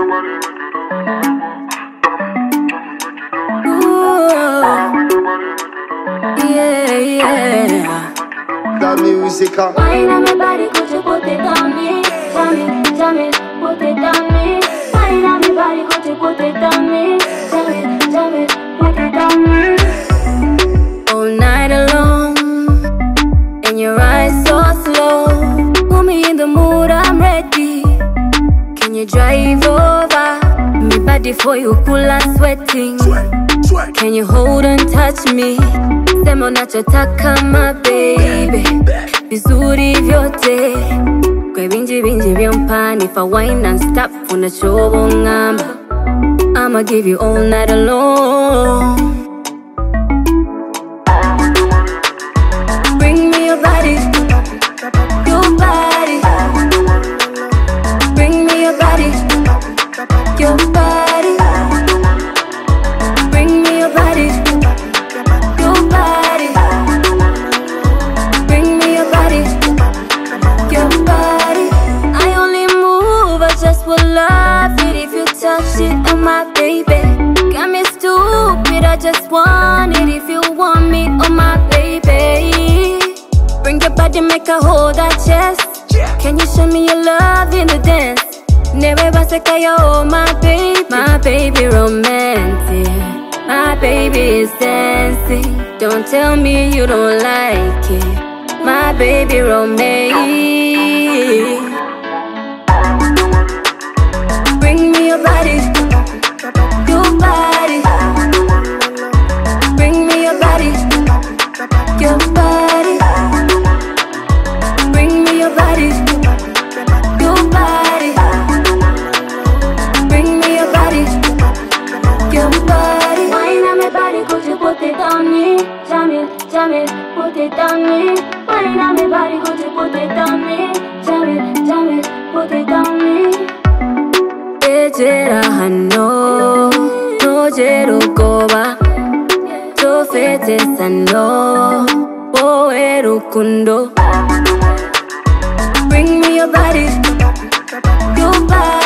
Yeah. The music. Wine on my body, could you put it on me? Jam it, put it on me. Wine on my body, could you put it on me? Jam it, put it on me. All night alone, and your eyes so slow. Put me in the mood, I'm ready. Can you drive over? Me body for you, cool and sweating. Can you hold and touch me? Sema unachotaka my baby. Vizuri vyote kwe vinji vya mpani. If I wine and stop unachobo ngamba, I'ma give you all night alone. Bring me your body, your body. Bring me your body, your body. Bring me your body, your body. Bring me your body, your body. I only move, I just will love it if you touch it, oh my baby. Got me stupid, I just want it if you want me, oh my baby. Bring your body, make her hold that chest. Can you show me your love in the dance? Never vas a caer, oh my baby romantic. My baby is dancing. Don't tell me you don't like it. My baby romantic. Bring me your body, your body. Bring me your body, your body. Bring me your body, your body. Bring me your body, your body. Wine on my body, could you put it on me? Jam it, put it on me. Wine on my body, could you put it on me? Jam it, put it on me. Ejera hano, no jero koba. Tofete sano, oeru kundo. Bring me your body, your body.